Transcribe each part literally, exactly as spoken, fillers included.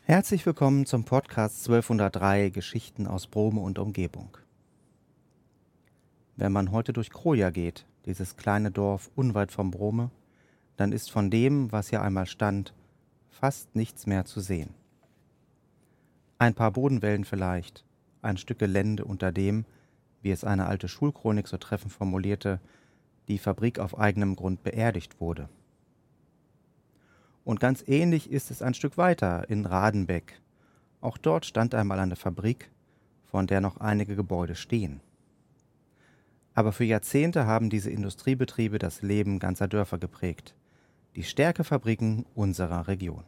Herzlich willkommen zum Podcast zwölfhundertdrei Geschichten aus Brome und Umgebung. Wenn man heute durch Kroja geht, dieses kleine Dorf unweit von Brome, dann ist von dem, was hier einmal stand, fast nichts mehr zu sehen. Ein paar Bodenwellen vielleicht, ein Stück Gelände, unter dem, wie es eine alte Schulchronik so treffend formulierte, die Fabrik auf eigenem Grund beerdigt wurde. Und ganz ähnlich ist es ein Stück weiter in Radenbeck. Auch dort stand einmal eine Fabrik, von der noch einige Gebäude stehen. Aber für Jahrzehnte haben diese Industriebetriebe das Leben ganzer Dörfer geprägt, die Stärkefabriken unserer Region.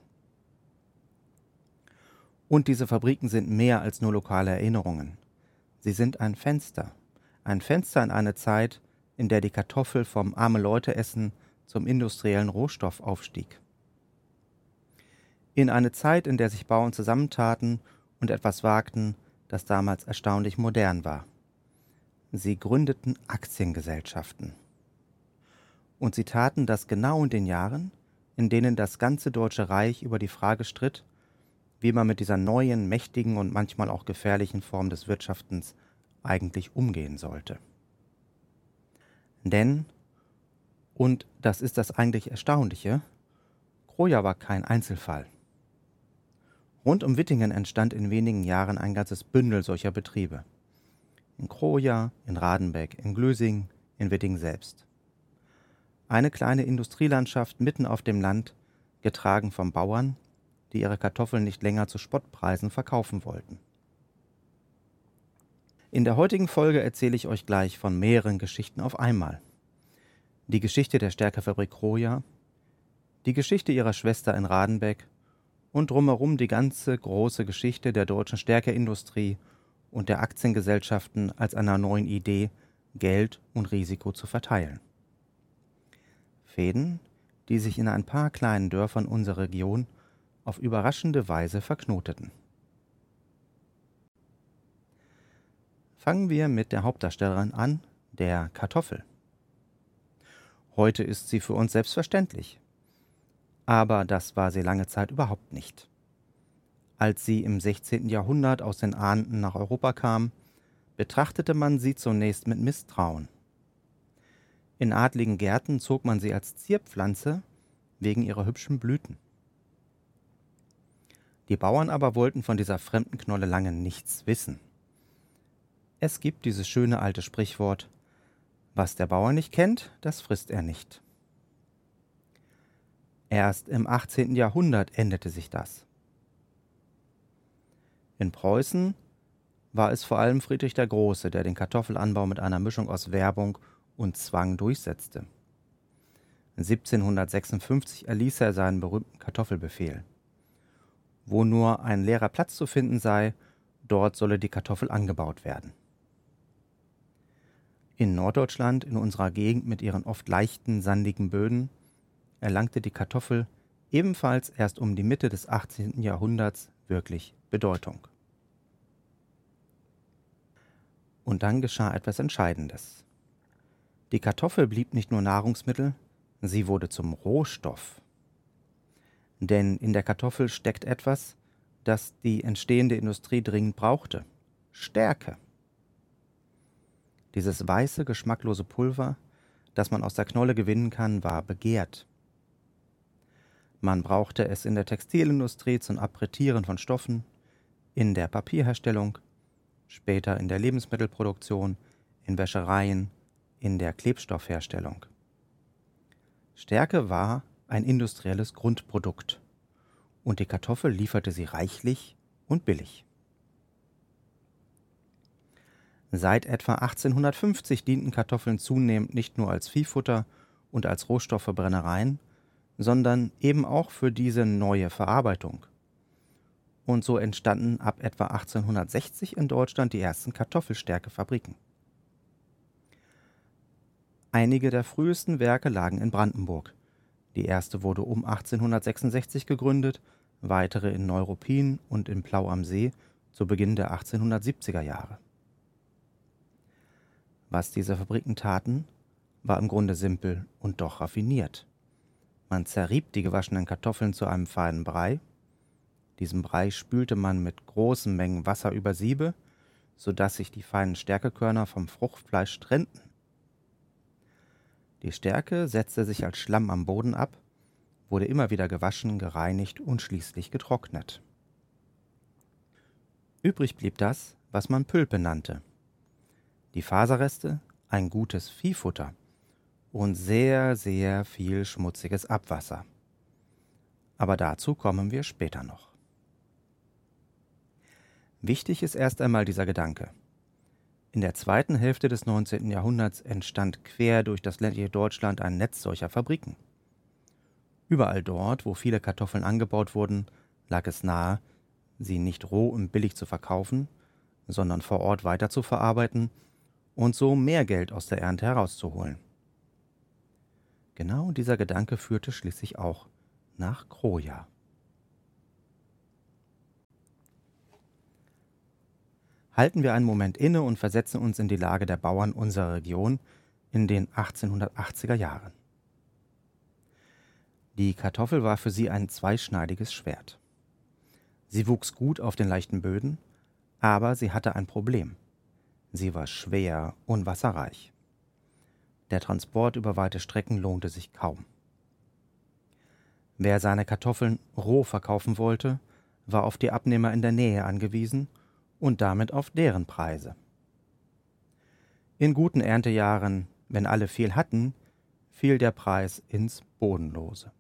Und diese Fabriken sind mehr als nur lokale Erinnerungen. Sie sind ein Fenster, ein Fenster in eine Zeit, in der die Kartoffel vom Arme-Leute-Essen zum industriellen Rohstoff aufstieg. In eine Zeit, in der sich Bauern zusammentaten und etwas wagten, das damals erstaunlich modern war. Sie gründeten Aktiengesellschaften. Und sie taten das genau in den Jahren, in denen das ganze Deutsche Reich über die Frage stritt, wie man mit dieser neuen, mächtigen und manchmal auch gefährlichen Form des Wirtschaftens eigentlich umgehen sollte. Denn, und das ist das eigentlich Erstaunliche, Kroja war kein Einzelfall. Rund um Wittingen entstand in wenigen Jahren ein ganzes Bündel solcher Betriebe. In Kroja, in Radenbeck, in Glösing, in Wittingen selbst. Eine kleine Industrielandschaft mitten auf dem Land, getragen von Bauern, die ihre Kartoffeln nicht länger zu Spottpreisen verkaufen wollten. In der heutigen Folge erzähle ich euch gleich von mehreren Geschichten auf einmal. Die Geschichte der Stärkefabrik Kroja, die Geschichte ihrer Schwester in Radenbeck und drumherum die ganze große Geschichte der deutschen Stärkeindustrie und der Aktiengesellschaften als einer neuen Idee, Geld und Risiko zu verteilen. Fäden, die sich in ein paar kleinen Dörfern unserer Region auf überraschende Weise verknoteten. Fangen wir mit der Hauptdarstellerin an, der Kartoffel. Heute ist sie für uns selbstverständlich. Aber das war sie lange Zeit überhaupt nicht. Als sie im sechzehnten Jahrhundert aus den Anden nach Europa kam, betrachtete man sie zunächst mit Misstrauen. In adligen Gärten zog man sie als Zierpflanze wegen ihrer hübschen Blüten. Die Bauern aber wollten von dieser fremden Knolle lange nichts wissen. Es gibt dieses schöne alte Sprichwort: Was der Bauer nicht kennt, das frisst er nicht. Erst im achtzehnten Jahrhundert änderte sich das. In Preußen war es vor allem Friedrich der Große, der den Kartoffelanbau mit einer Mischung aus Werbung und Zwang durchsetzte. siebzehnhundertsechsundfünfzig erließ er seinen berühmten Kartoffelbefehl. Wo nur ein leerer Platz zu finden sei, dort solle die Kartoffel angebaut werden. In Norddeutschland, in unserer Gegend mit ihren oft leichten, sandigen Böden, erlangte die Kartoffel ebenfalls erst um die Mitte des achtzehnten Jahrhunderts wirklich Bedeutung. Und dann geschah etwas Entscheidendes. Die Kartoffel blieb nicht nur Nahrungsmittel, sie wurde zum Rohstoff. Denn in der Kartoffel steckt etwas, das die entstehende Industrie dringend brauchte: Stärke. Dieses weiße, geschmacklose Pulver, das man aus der Knolle gewinnen kann, war begehrt. Man brauchte es in der Textilindustrie zum Appretieren von Stoffen, in der Papierherstellung, später in der Lebensmittelproduktion, in Wäschereien, in der Klebstoffherstellung. Stärke war ein industrielles Grundprodukt und die Kartoffel lieferte sie reichlich und billig. Seit etwa achtzehnhundertfünfzig dienten Kartoffeln zunehmend nicht nur als Viehfutter und als Rohstoff für Brennereien, sondern eben auch für diese neue Verarbeitung. Und so entstanden ab etwa achtzehnhundertsechzig in Deutschland die ersten Kartoffelstärkefabriken. Einige der frühesten Werke lagen in Brandenburg. Die erste wurde um achtzehnhundertsechsundsechzig gegründet, weitere in Neuruppin und in Plau am See zu Beginn der achtzehnhundertsiebziger Jahre. Was diese Fabriken taten, war im Grunde simpel und doch raffiniert. Man zerrieb die gewaschenen Kartoffeln zu einem feinen Brei, Diesen Brei spülte man mit großen Mengen Wasser über Siebe, sodass sich die feinen Stärkekörner vom Fruchtfleisch trennten. Die Stärke setzte sich als Schlamm am Boden ab, wurde immer wieder gewaschen, gereinigt und schließlich getrocknet. Übrig blieb das, was man Pülpe nannte. Die Faserreste, ein gutes Viehfutter und sehr, sehr viel schmutziges Abwasser. Aber dazu kommen wir später noch. Wichtig ist erst einmal dieser Gedanke. In der zweiten Hälfte des neunzehnten Jahrhunderts entstand quer durch das ländliche Deutschland ein Netz solcher Fabriken. Überall dort, wo viele Kartoffeln angebaut wurden, lag es nahe, sie nicht roh und billig zu verkaufen, sondern vor Ort weiterzuverarbeiten und so mehr Geld aus der Ernte herauszuholen. Genau dieser Gedanke führte schließlich auch nach Kroja. Halten wir einen Moment inne und versetzen uns in die Lage der Bauern unserer Region in den achtzehnhundertachtziger Jahren. Die Kartoffel war für sie ein zweischneidiges Schwert. Sie wuchs gut auf den leichten Böden, aber sie hatte ein Problem. Sie war schwer und wasserreich. Der Transport über weite Strecken lohnte sich kaum. Wer seine Kartoffeln roh verkaufen wollte, war auf die Abnehmer in der Nähe angewiesen und damit auf deren Preise. In guten Erntejahren, wenn alle viel hatten, fiel der Preis ins Bodenlose.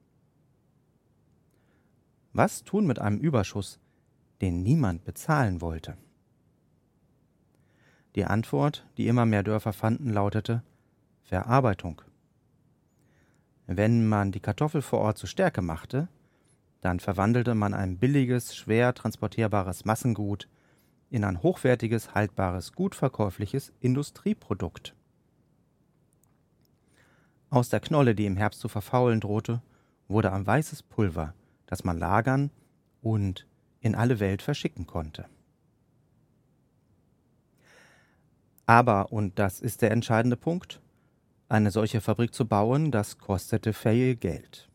Was tun mit einem Überschuss, den niemand bezahlen wollte? Die Antwort, die immer mehr Dörfer fanden, lautete Verarbeitung. Wenn man die Kartoffel vor Ort zu Stärke machte, dann verwandelte man ein billiges, schwer transportierbares Massengut in ein hochwertiges, haltbares, gut verkäufliches Industrieprodukt. Aus der Knolle, die im Herbst zu verfaulen drohte, wurde ein weißes Pulver, das man lagern und in alle Welt verschicken konnte. Aber, und das ist der entscheidende Punkt, eine solche Fabrik zu bauen, das kostete viel Geld.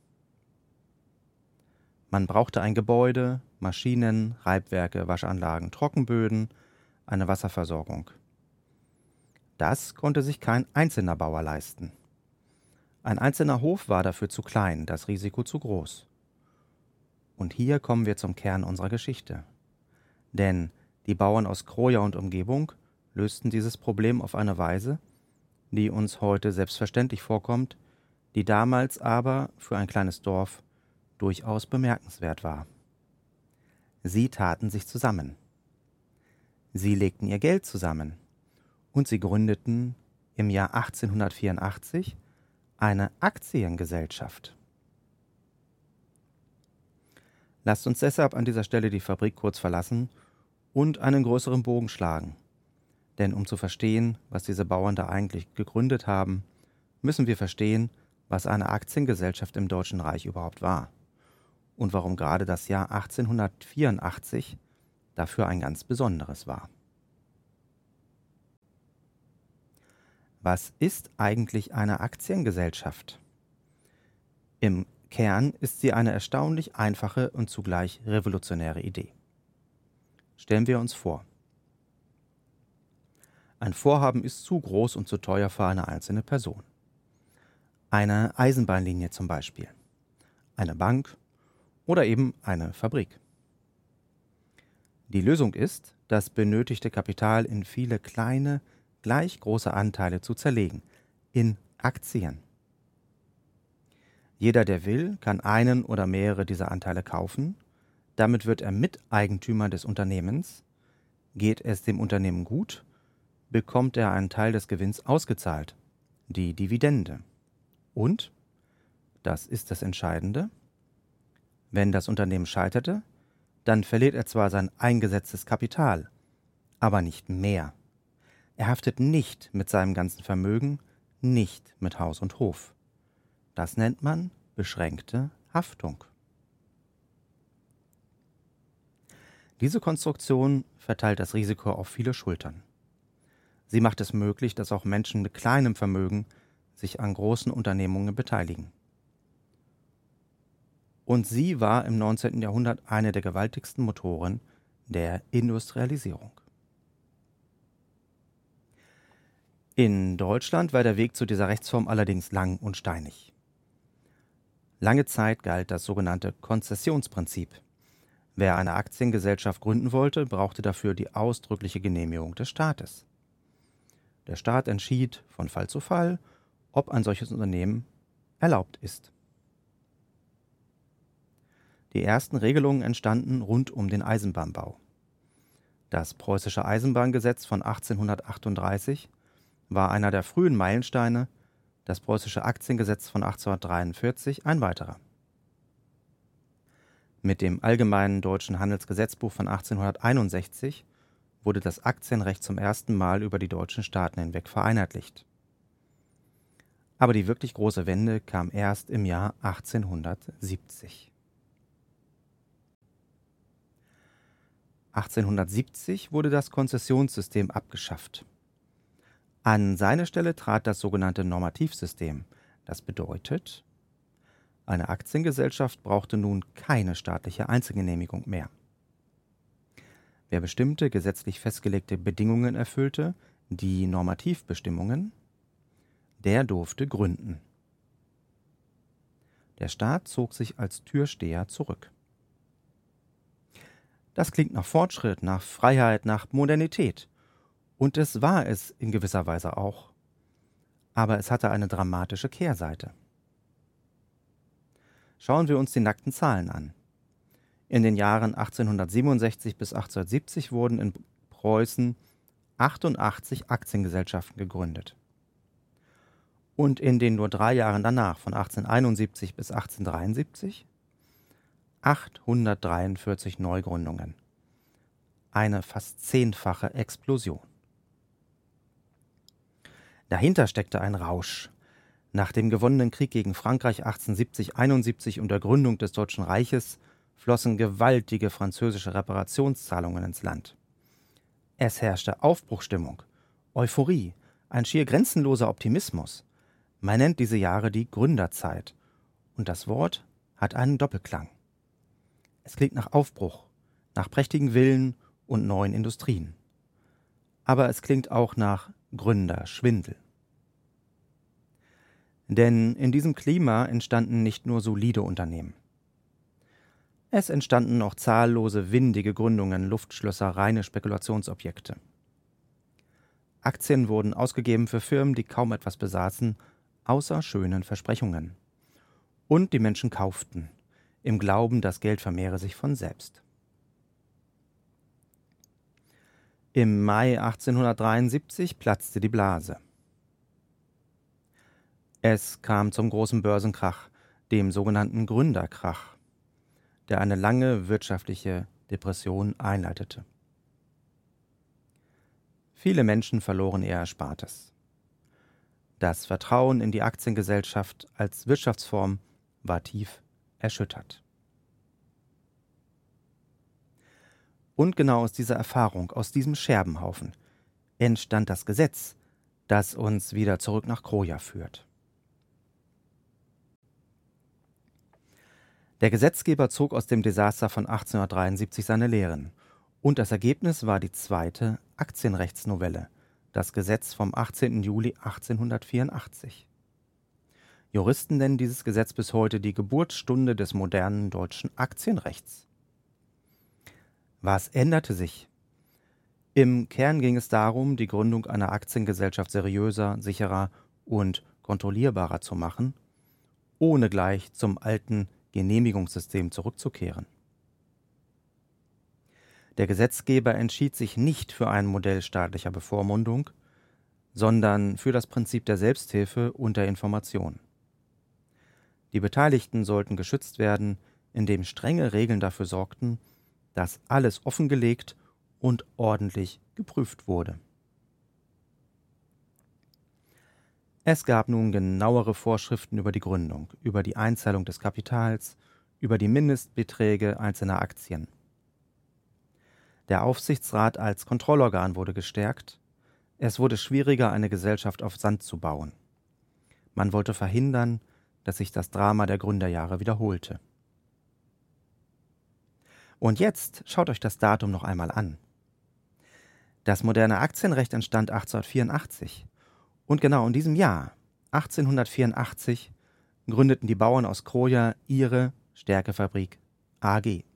Man brauchte ein Gebäude, Maschinen, Reibwerke, Waschanlagen, Trockenböden, eine Wasserversorgung. Das konnte sich kein einzelner Bauer leisten. Ein einzelner Hof war dafür zu klein, das Risiko zu groß. Und hier kommen wir zum Kern unserer Geschichte. Denn die Bauern aus Kroja und Umgebung lösten dieses Problem auf eine Weise, die uns heute selbstverständlich vorkommt, die damals aber für ein kleines Dorf durchaus bemerkenswert war. Sie taten sich zusammen. Sie legten ihr Geld zusammen und sie gründeten im Jahr achtzehnhundertvierundachtzig eine Aktiengesellschaft. Lasst uns deshalb an dieser Stelle die Fabrik kurz verlassen und einen größeren Bogen schlagen. Denn um zu verstehen, was diese Bauern da eigentlich gegründet haben, müssen wir verstehen, was eine Aktiengesellschaft im Deutschen Reich überhaupt war und warum gerade das Jahr achtzehnhundertvierundachtzig dafür ein ganz besonderes war. Was ist eigentlich eine Aktiengesellschaft? Im Kern ist sie eine erstaunlich einfache und zugleich revolutionäre Idee. Stellen wir uns vor. Ein Vorhaben ist zu groß und zu teuer für eine einzelne Person. Eine Eisenbahnlinie zum Beispiel, eine Bank oder eben eine Fabrik. Die Lösung ist, das benötigte Kapital in viele kleine, gleich große Anteile zu zerlegen, in Aktien. Jeder, der will, kann einen oder mehrere dieser Anteile kaufen. Damit wird er Miteigentümer des Unternehmens. Geht es dem Unternehmen gut, bekommt er einen Teil des Gewinns ausgezahlt, die Dividende. Und, das ist das Entscheidende, wenn das Unternehmen scheiterte, dann verliert er zwar sein eingesetztes Kapital, aber nicht mehr. Er haftet nicht mit seinem ganzen Vermögen, nicht mit Haus und Hof. Das nennt man beschränkte Haftung. Diese Konstruktion verteilt das Risiko auf viele Schultern. Sie macht es möglich, dass auch Menschen mit kleinem Vermögen sich an großen Unternehmungen beteiligen. und sie war im neunzehnten Jahrhundert eine der gewaltigsten Motoren der Industrialisierung. In Deutschland war der Weg zu dieser Rechtsform allerdings lang und steinig. Lange Zeit galt das sogenannte Konzessionsprinzip. Wer eine Aktiengesellschaft gründen wollte, brauchte dafür die ausdrückliche Genehmigung des Staates. Der Staat entschied von Fall zu Fall, ob ein solches Unternehmen erlaubt ist. Die ersten Regelungen entstanden rund um den Eisenbahnbau. Das Preußische Eisenbahngesetz von achtzehnhundertachtunddreißig war einer der frühen Meilensteine, das Preußische Aktiengesetz von achtzehnhundertdreiundvierzig ein weiterer. Mit dem Allgemeinen Deutschen Handelsgesetzbuch von achtzehnhunderteinundsechzig wurde das Aktienrecht zum ersten Mal über die deutschen Staaten hinweg vereinheitlicht. Aber die wirklich große Wende kam erst im Jahr achtzehnhundertsiebzig. achtzehnhundertsiebzig wurde das Konzessionssystem abgeschafft. An seine Stelle trat das sogenannte Normativsystem. Das bedeutet, eine Aktiengesellschaft brauchte nun keine staatliche Einzelgenehmigung mehr. Wer bestimmte gesetzlich festgelegte Bedingungen erfüllte, die Normativbestimmungen, der durfte gründen. Der Staat zog sich als Türsteher zurück. Das klingt nach Fortschritt, nach Freiheit, nach Modernität. Und es war es in gewisser Weise auch. Aber es hatte eine dramatische Kehrseite. Schauen wir uns die nackten Zahlen an. In den Jahren achtzehnhundertsiebenundsechzig bis achtzehnhundertsiebzig wurden in Preußen achtundachtzig Aktiengesellschaften gegründet. Und in den nur drei Jahren danach, von achtzehnhunderteinundsiebzig bis achtzehnhundertdreiundsiebzig, achthundertdreiundvierzig Neugründungen. Eine fast zehnfache Explosion. Dahinter steckte ein Rausch. Nach dem gewonnenen Krieg gegen Frankreich achtzehnhundertsiebzig einundsiebzig und der Gründung des Deutschen Reiches flossen gewaltige französische Reparationszahlungen ins Land. Es herrschte Aufbruchsstimmung, Euphorie, ein schier grenzenloser Optimismus. Man nennt diese Jahre die Gründerzeit. Und das Wort hat einen Doppelklang. Es klingt nach Aufbruch, nach prächtigen Villen und neuen Industrien. Aber es klingt auch nach Gründerschwindel. Denn in diesem Klima entstanden nicht nur solide Unternehmen. Es entstanden auch zahllose windige Gründungen, Luftschlösser, reine Spekulationsobjekte. Aktien wurden ausgegeben für Firmen, die kaum etwas besaßen, außer schönen Versprechungen. Und die Menschen kauften, im Glauben, das Geld vermehre sich von selbst. Im Mai achtzehnhundertdreiundsiebzig platzte die Blase. Es kam zum großen Börsenkrach, dem sogenannten Gründerkrach, der eine lange wirtschaftliche Depression einleitete. Viele Menschen verloren ihr Erspartes. Das Vertrauen in die Aktiengesellschaft als Wirtschaftsform war tief erschüttert. Und genau aus dieser Erfahrung, aus diesem Scherbenhaufen, entstand das Gesetz, das uns wieder zurück nach Kroja führt. Der Gesetzgeber zog aus dem Desaster von achtzehnhundertdreiundsiebzig seine Lehren, und das Ergebnis war die zweite Aktienrechtsnovelle, das Gesetz vom achtzehnten Juli achtzehnhundertvierundachtzig. Juristen nennen dieses Gesetz bis heute die Geburtsstunde des modernen deutschen Aktienrechts. Was änderte sich? Im Kern ging es darum, die Gründung einer Aktiengesellschaft seriöser, sicherer und kontrollierbarer zu machen, ohne gleich zum alten Genehmigungssystem zurückzukehren. Der Gesetzgeber entschied sich nicht für ein Modell staatlicher Bevormundung, sondern für das Prinzip der Selbsthilfe und der Information. Die Beteiligten sollten geschützt werden, indem strenge Regeln dafür sorgten, dass alles offengelegt und ordentlich geprüft wurde. Es gab nun genauere Vorschriften über die Gründung, über die Einzahlung des Kapitals, über die Mindestbeträge einzelner Aktien. Der Aufsichtsrat als Kontrollorgan wurde gestärkt. Es wurde schwieriger, eine Gesellschaft auf Sand zu bauen. Man wollte verhindern, dass sich das Drama der Gründerjahre wiederholte. Und jetzt schaut euch das Datum noch einmal an. Das moderne Aktienrecht entstand achtzehnhundertvierundachtzig. Und genau in diesem Jahr, achtzehnhundertvierundachtzig, gründeten die Bauern aus Kroja ihre Stärkefabrik A G.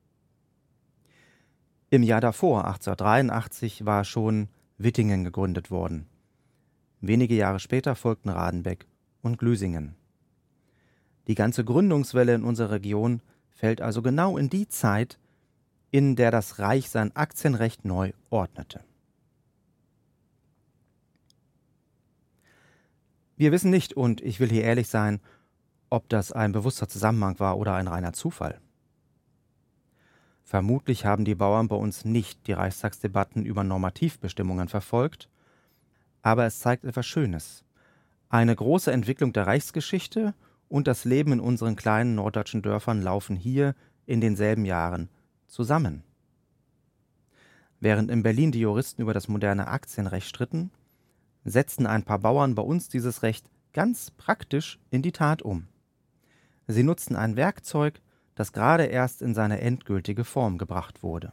Im Jahr davor, achtzehnhundertdreiundachtzig, war schon Wittingen gegründet worden. Wenige Jahre später folgten Radenbeck und Glüsingen. Die ganze Gründungswelle in unserer Region fällt also genau in die Zeit, in der das Reich sein Aktienrecht neu ordnete. Wir wissen nicht, und ich will hier ehrlich sein, ob das ein bewusster Zusammenhang war oder ein reiner Zufall. Vermutlich haben die Bauern bei uns nicht die Reichstagsdebatten über Normativbestimmungen verfolgt, aber es zeigt etwas Schönes. Eine große Entwicklung der Reichsgeschichte und das Leben in unseren kleinen norddeutschen Dörfern laufen hier in denselben Jahren zusammen. Während in Berlin die Juristen über das moderne Aktienrecht stritten, setzten ein paar Bauern bei uns dieses Recht ganz praktisch in die Tat um. Sie nutzten ein Werkzeug, das gerade erst in seine endgültige Form gebracht wurde.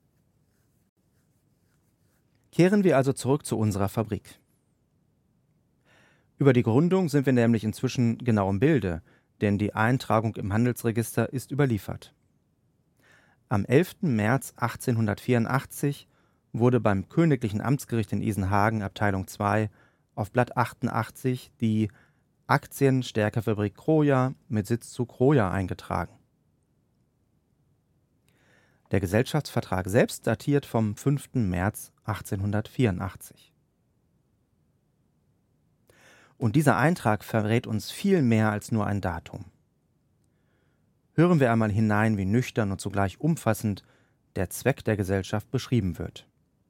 Kehren wir also zurück zu unserer Fabrik. Über die Gründung sind wir nämlich inzwischen genau im Bilde, denn die Eintragung im Handelsregister ist überliefert. Am elften März achtzehnhundertvierundachtzig wurde beim Königlichen Amtsgericht in Isenhagen, Abteilung zwei, auf Blatt achtundachtzig die Aktienstärkefabrik Kroja mit Sitz zu Kroja eingetragen. Der Gesellschaftsvertrag selbst datiert vom fünften März achtzehnhundertvierundachtzig. Und dieser Eintrag verrät uns viel mehr als nur ein Datum. Hören wir einmal hinein, wie nüchtern und zugleich umfassend der Zweck der Gesellschaft beschrieben wird.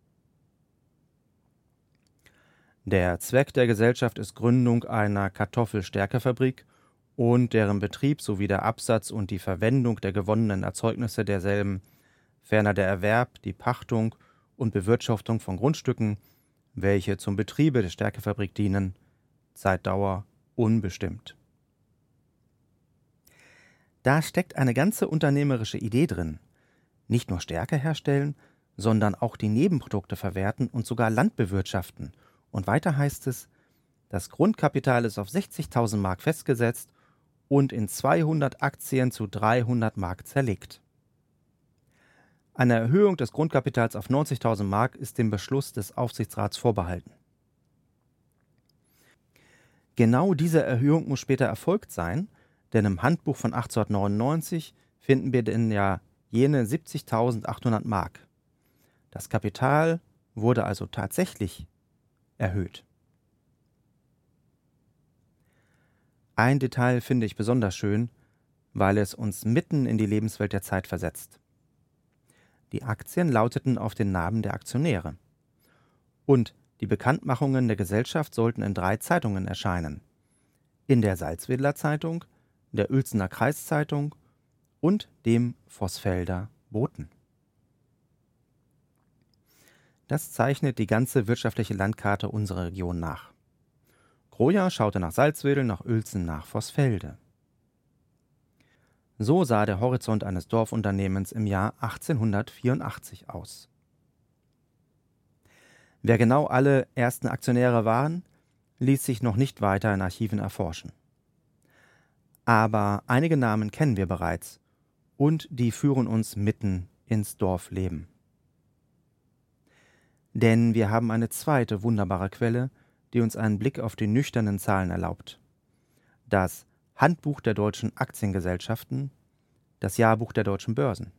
Der Zweck der Gesellschaft ist Gründung einer Kartoffelstärkefabrik und deren Betrieb sowie der Absatz und die Verwendung der gewonnenen Erzeugnisse derselben, ferner der Erwerb, die Pachtung und Bewirtschaftung von Grundstücken, welche zum Betriebe der Stärkefabrik dienen, Zeitdauer unbestimmt. Da steckt eine ganze unternehmerische Idee drin. Nicht nur Stärke herstellen, sondern auch die Nebenprodukte verwerten und sogar Land bewirtschaften. Und weiter heißt es, das Grundkapital ist auf sechzigtausend Mark festgesetzt und in zweihundert Aktien zu dreihundert Mark zerlegt. Eine Erhöhung des Grundkapitals auf neunzigtausend Mark ist dem Beschluss des Aufsichtsrats vorbehalten. Genau diese Erhöhung muss später erfolgt sein, denn im Handbuch von achtzehnhundertneunundneunzig finden wir denn ja jene siebzigtausendachthundert Mark. Das Kapital wurde also tatsächlich erhöht. Ein Detail finde ich besonders schön, weil es uns mitten in die Lebenswelt der Zeit versetzt. Die Aktien lauteten auf den Namen der Aktionäre. Und die Bekanntmachungen der Gesellschaft sollten in drei Zeitungen erscheinen. In der Salzwedler Zeitung, der Uelzener Kreiszeitung und dem Vossfelder Boten. Das zeichnet die ganze wirtschaftliche Landkarte unserer Region nach. Kroja schaute nach Salzwedel, nach Uelzen, nach Vossfelde. So sah der Horizont eines Dorfunternehmens im Jahr achtzehnhundertvierundachtzig aus. Wer genau alle ersten Aktionäre waren, ließ sich noch nicht weiter in Archiven erforschen. Aber einige Namen kennen wir bereits und die führen uns mitten ins Dorfleben. Denn wir haben eine zweite wunderbare Quelle, die uns einen Blick auf die nüchternen Zahlen erlaubt. Das Handbuch der deutschen Aktiengesellschaften, das Jahrbuch der deutschen Börsen.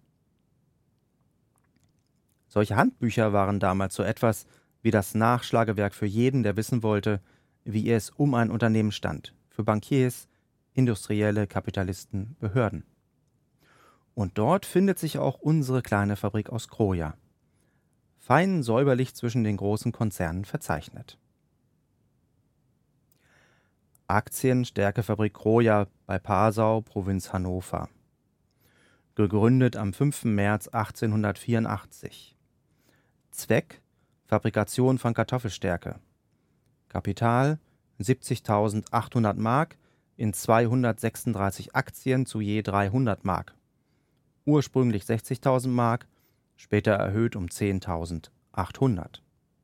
Solche Handbücher waren damals so etwas wie das Nachschlagewerk für jeden, der wissen wollte, wie es um ein Unternehmen stand, für Bankiers, Industrielle, Kapitalisten, Behörden. Und dort findet sich auch unsere kleine Fabrik aus Kroja, fein säuberlich zwischen den großen Konzernen verzeichnet. Aktienstärkefabrik Kroja bei Passau, Provinz Hannover. Gegründet am fünften März achtzehnhundertvierundachtzig. Zweck: Fabrikation von Kartoffelstärke. Kapital: siebzigtausendachthundert Mark in zweihundertsechsunddreißig Aktien zu je dreihundert Mark. ursprünglich sechzigtausend Mark, später erhöht um zehntausendachthundert.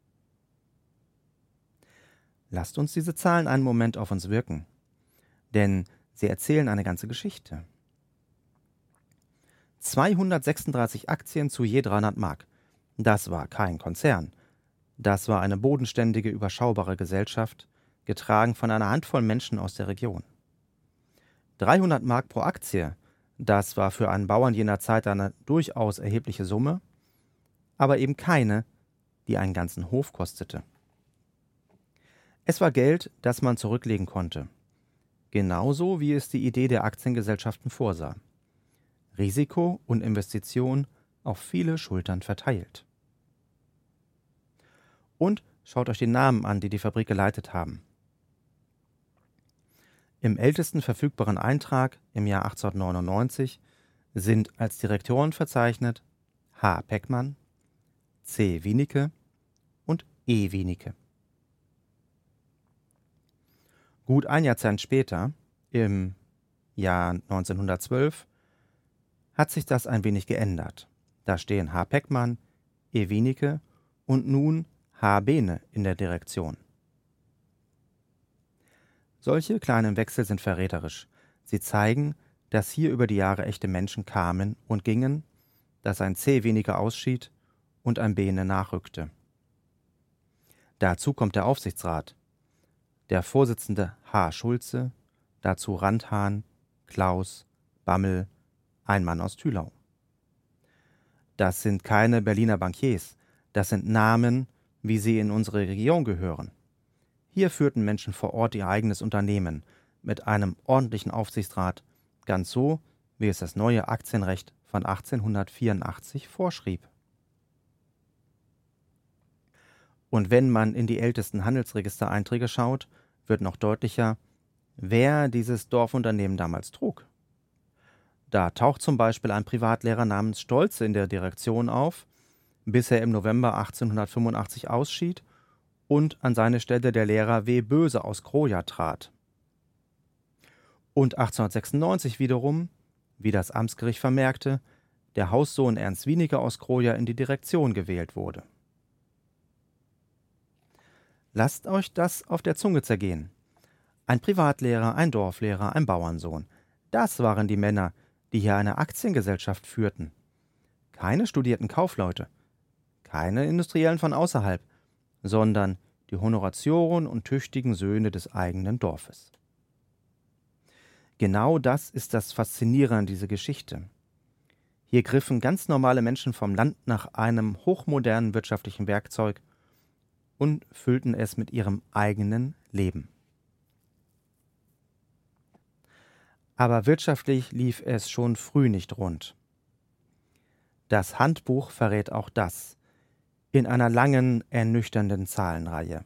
Lasst uns diese Zahlen einen Moment auf uns wirken, denn sie erzählen eine ganze Geschichte. zweihundertsechsunddreißig Aktien zu je dreihundert Mark. Das war kein Konzern. Das war eine bodenständige, überschaubare Gesellschaft, getragen von einer Handvoll Menschen aus der Region. dreihundert Mark pro Aktie, das war für einen Bauern jener Zeit eine durchaus erhebliche Summe, aber eben keine, die einen ganzen Hof kostete. Es war Geld, das man zurücklegen konnte, genauso wie es die Idee der Aktiengesellschaften vorsah. Risiko und Investition auf viele Schultern verteilt. Und schaut euch die Namen an, die die Fabrik geleitet haben. Im ältesten verfügbaren Eintrag im Jahr achtzehnhundertneunundneunzig sind als Direktoren verzeichnet H. Peckmann, C. Wienicke und E. Wienicke. Gut ein Jahrzehnt später, im Jahr neunzehnhundertzwölf, hat sich das ein wenig geändert. Da stehen H. Peckmann, E. Wienicke und nun H. Behne in der Direktion. Solche kleinen Wechsel sind verräterisch. Sie zeigen, dass hier über die Jahre echte Menschen kamen und gingen, dass ein C. Wienicke ausschied und ein Behne nachrückte. Dazu kommt der Aufsichtsrat, der Vorsitzende H. Schulze, dazu Randhahn, Klaus, Bammel, ein Mann aus Thülau. Das sind keine Berliner Bankiers, das sind Namen, wie sie in unsere Region gehören. Hier führten Menschen vor Ort ihr eigenes Unternehmen mit einem ordentlichen Aufsichtsrat, ganz so, wie es das neue Aktienrecht von achtzehnhundertvierundachtzig vorschrieb. Und wenn man in die ältesten Handelsregistereinträge schaut, wird noch deutlicher, wer dieses Dorfunternehmen damals trug. Da taucht zum Beispiel ein Privatlehrer namens Stolze in der Direktion auf, bis er im November achtzehnhundertfünfundachtzig ausschied und an seine Stelle der Lehrer W. Böse aus Kroja trat. Und achtzehnhundertsechsundneunzig wiederum, wie das Amtsgericht vermerkte, der Haussohn Ernst Wienicke aus Kroja in die Direktion gewählt wurde. Lasst euch das auf der Zunge zergehen. Ein Privatlehrer, ein Dorflehrer, ein Bauernsohn, das waren die Männer, die hier eine Aktiengesellschaft führten. Keine studierten Kaufleute, keine Industriellen von außerhalb, sondern die Honoratioren und tüchtigen Söhne des eigenen Dorfes. Genau das ist das Faszinierende an dieser Geschichte. Hier griffen ganz normale Menschen vom Land nach einem hochmodernen wirtschaftlichen Werkzeug und füllten es mit ihrem eigenen Leben. Aber wirtschaftlich lief es schon früh nicht rund. Das Handbuch verrät auch das, in einer langen, ernüchternden Zahlenreihe.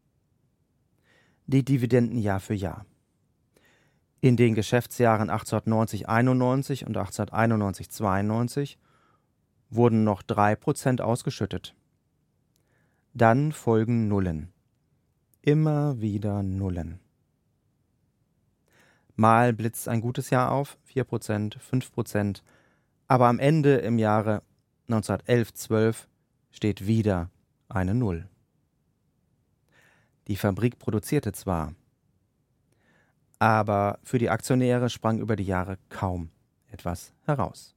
Die Dividenden Jahr für Jahr. In den Geschäftsjahren achtzehnhundertneunzig einundneunzig und achtzehnhunderteinundneunzig zweiundneunzig wurden noch drei Prozent ausgeschüttet. Dann folgen Nullen. Immer wieder Nullen. Mal blitzt ein gutes Jahr auf, vier Prozent, fünf Prozent, aber am Ende im Jahre neunzehnhundertelf zwölf steht wieder eine Null. Die Fabrik produzierte zwar, aber für die Aktionäre sprang über die Jahre kaum etwas heraus.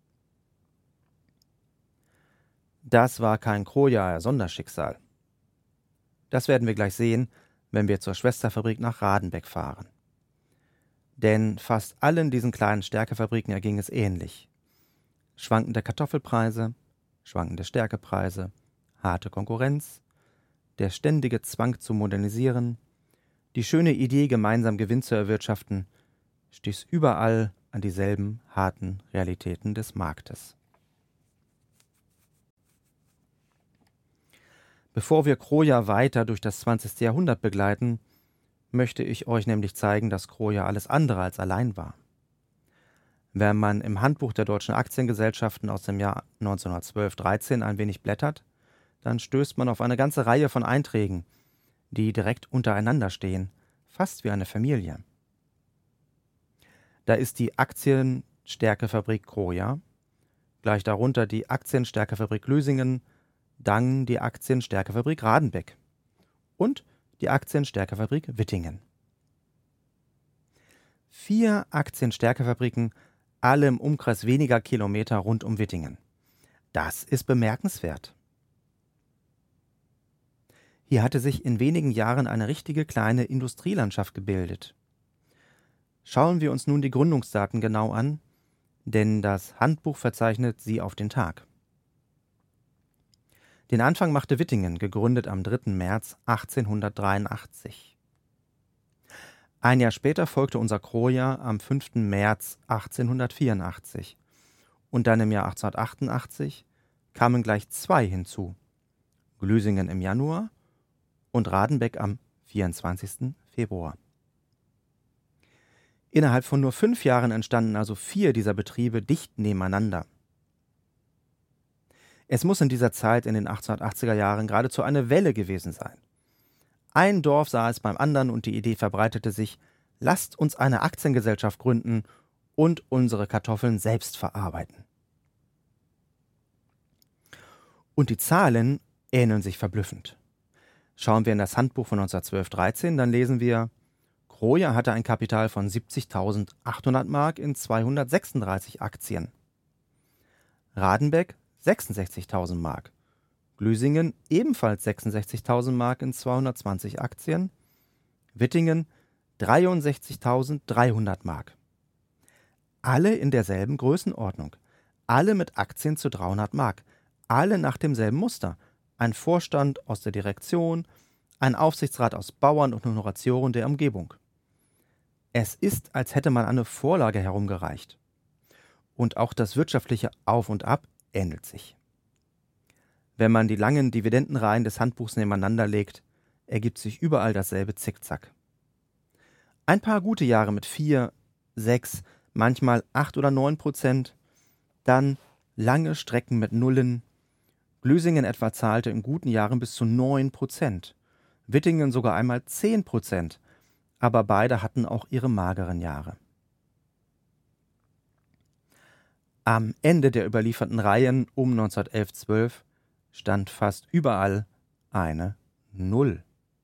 Das war kein Krojaer Sonderschicksal. Das werden wir gleich sehen, wenn wir zur Schwesterfabrik nach Radenbeck fahren. Denn fast allen diesen kleinen Stärkefabriken erging es ähnlich. Schwankende Kartoffelpreise, schwankende Stärkepreise, harte Konkurrenz, der ständige Zwang zu modernisieren, die schöne Idee, gemeinsam Gewinn zu erwirtschaften, stieß überall an dieselben harten Realitäten des Marktes. Bevor wir Kroja weiter durch das zwanzigste Jahrhundert begleiten, möchte ich euch nämlich zeigen, dass Kroja alles andere als allein war. Wenn man im Handbuch der deutschen Aktiengesellschaften aus dem Jahr neunzehnhundertzwölf dreizehn ein wenig blättert, dann stößt man auf eine ganze Reihe von Einträgen, die direkt untereinander stehen, fast wie eine Familie. Da ist die Aktienstärkefabrik Kroja, gleich darunter die Aktienstärkefabrik Lösingen, dann die Aktienstärkefabrik Radenbeck und die Aktienstärkefabrik Wittingen. Vier Aktienstärkefabriken, alle im Umkreis weniger Kilometer rund um Wittingen. Das ist bemerkenswert. Hier hatte sich in wenigen Jahren eine richtige kleine Industrielandschaft gebildet. Schauen wir uns nun die Gründungsdaten genau an, denn das Handbuch verzeichnet sie auf den Tag. Den Anfang machte Wittingen, gegründet am dritten März achtzehnhundertdreiundachtzig. Ein Jahr später folgte unser Kroja am fünften März achtzehnhundertvierundachtzig. Und dann im Jahr achtzehnhundertachtundachtzig kamen gleich zwei hinzu, Glüsingen im Januar und Radenbeck am vierundzwanzigsten Februar. Innerhalb von nur fünf Jahren entstanden also vier dieser Betriebe dicht nebeneinander. Es muss in dieser Zeit in den achtzehnhundertachtziger Jahren geradezu eine Welle gewesen sein. Ein Dorf sah es beim anderen und die Idee verbreitete sich, lasst uns eine Aktiengesellschaft gründen und unsere Kartoffeln selbst verarbeiten. Und die Zahlen ähneln sich verblüffend. Schauen wir in das Handbuch von neunzehnhundertzwölf dreizehn, dann lesen wir, Kroja hatte ein Kapital von siebzigtausendachthundert Mark in zweihundertsechsunddreißig Aktien. Radenbeck sechsundsechzigtausend Mark. Glüsingen ebenfalls sechsundsechzigtausend Mark in zweihundertzwanzig Aktien. Wittingen dreiundsechzigtausenddreihundert Mark. Alle in derselben Größenordnung. Alle mit Aktien zu dreihundert Mark. Alle nach demselben Muster. Ein Vorstand aus der Direktion, ein Aufsichtsrat aus Bauern und Honoratioren der Umgebung. Es ist, als hätte man eine Vorlage herumgereicht. Und auch das wirtschaftliche Auf und Ab ähnelt sich. Wenn man die langen Dividendenreihen des Handbuchs nebeneinander legt, ergibt sich überall dasselbe Zickzack. Ein paar gute Jahre mit vier, sechs, manchmal acht oder neun Prozent, dann lange Strecken mit Nullen. Glüsingen etwa zahlte in guten Jahren bis zu neun Prozent, Wittingen sogar einmal zehn Prozent, aber beide hatten auch ihre mageren Jahre. Am Ende der überlieferten Reihen um neunzehnhundertelf zwölf stand fast überall eine Null.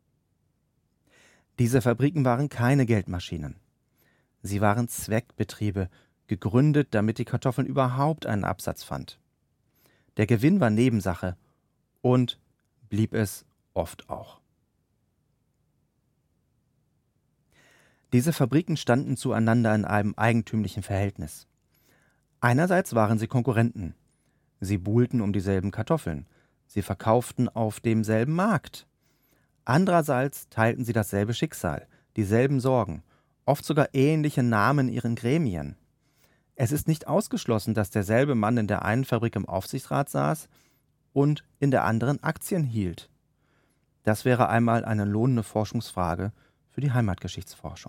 Diese Fabriken waren keine Geldmaschinen. Sie waren Zweckbetriebe, gegründet, damit die Kartoffeln überhaupt einen Absatz fand. Der Gewinn war Nebensache und blieb es oft auch. Diese Fabriken standen zueinander in einem eigentümlichen Verhältnis. Einerseits waren sie Konkurrenten. Sie buhlten um dieselben Kartoffeln. Sie verkauften auf demselben Markt. Andererseits teilten sie dasselbe Schicksal, dieselben Sorgen, oft sogar ähnliche Namen in ihren Gremien. Es ist nicht ausgeschlossen, dass derselbe Mann in der einen Fabrik im Aufsichtsrat saß und in der anderen Aktien hielt. Das wäre einmal eine lohnende Forschungsfrage für die Heimatgeschichtsforschung.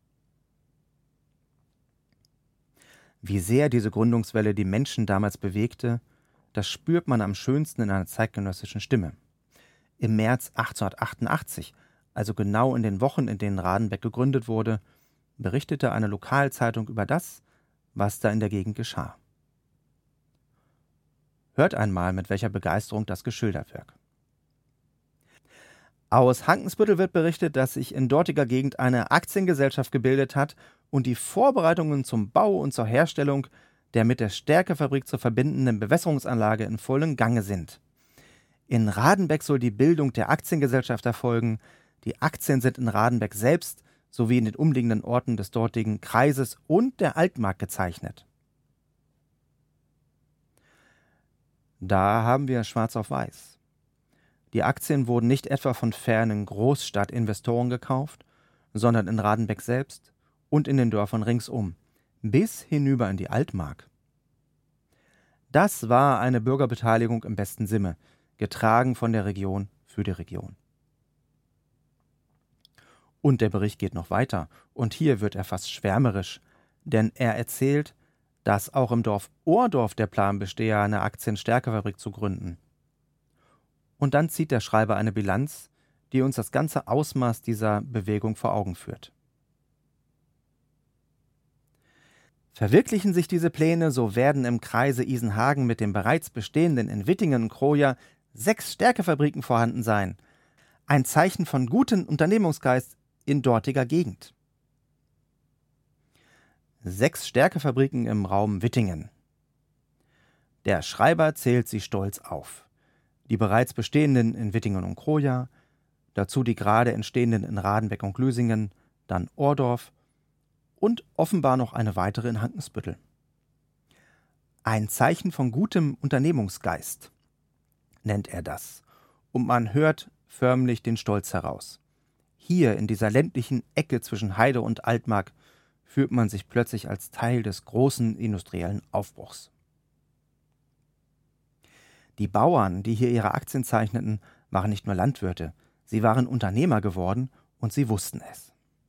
Wie sehr diese Gründungswelle die Menschen damals bewegte, das spürt man am schönsten in einer zeitgenössischen Stimme. Im März achtzehnhundertachtundachtzig, also genau in den Wochen, in denen Radenbeck gegründet wurde, berichtete eine Lokalzeitung über das, was da in der Gegend geschah. Hört einmal, mit welcher Begeisterung das geschildert wird. Aus Hankensbüttel wird berichtet, dass sich in dortiger Gegend eine Aktiengesellschaft gebildet hat und die Vorbereitungen zum Bau und zur Herstellung der mit der Stärkefabrik zu verbindenden Bewässerungsanlage in vollem Gange sind. In Radenbeck soll die Bildung der Aktiengesellschaft erfolgen. Die Aktien sind in Radenbeck selbst sowie in den umliegenden Orten des dortigen Kreises und der Altmark gezeichnet. Da haben wir schwarz auf weiß. Die Aktien wurden nicht etwa von fernen Großstadtinvestoren gekauft, sondern in Radenbeck selbst und in den Dörfern ringsum, bis hinüber in die Altmark. Das war eine Bürgerbeteiligung im besten Sinne, getragen von der Region für die Region. Und der Bericht geht noch weiter, und hier wird er fast schwärmerisch, denn er erzählt, dass auch im Dorf Ohrdorf der Plan bestehe, eine Aktienstärkefabrik zu gründen. Und dann zieht der Schreiber eine Bilanz, die uns das ganze Ausmaß dieser Bewegung vor Augen führt. Verwirklichen sich diese Pläne, so werden im Kreise Isenhagen mit dem bereits bestehenden in Wittingen und Kroja sechs Stärkefabriken vorhanden sein. Ein Zeichen von gutem Unternehmungsgeist in dortiger Gegend. Sechs Stärkefabriken im Raum Wittingen. Der Schreiber zählt sie stolz auf. Die bereits bestehenden in Wittingen und Kroja, dazu die gerade entstehenden in Radenbeck und Glüsingen, dann Ohrdorf und offenbar noch eine weitere in Hankensbüttel. Ein Zeichen von gutem Unternehmungsgeist, nennt er das, und man hört förmlich den Stolz heraus. Hier in dieser ländlichen Ecke zwischen Heide und Altmark fühlt man sich plötzlich als Teil des großen industriellen Aufbruchs. Die Bauern, die hier ihre Aktien zeichneten, waren nicht nur Landwirte, sie waren Unternehmer geworden und sie wussten es.